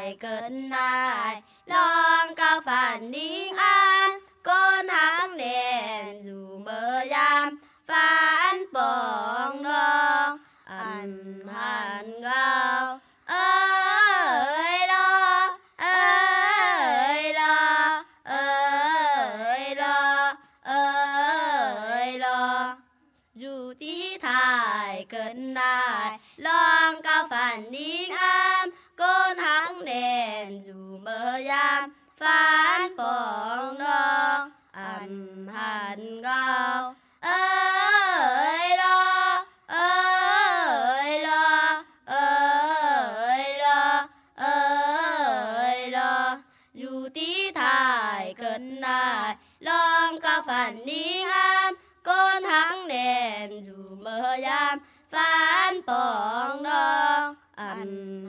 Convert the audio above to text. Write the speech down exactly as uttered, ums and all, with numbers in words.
thải cận nại lòng cao phản ninh an côn hăng nền dù mơ giam phán bóng đong ăn hàn gao ơi lo ơi lo ơi lo ơi lo dù tí thải cận nại lòng cao phản ninh an côn hăng nền dù mơ giam phán bóng đong ăn hàn gao ơi lo ơi lo ơi lo ơi lo dù tí thải cận nại lòng cao phản ninh an côn hăng nền dù mơ giam phán bóng đong ăn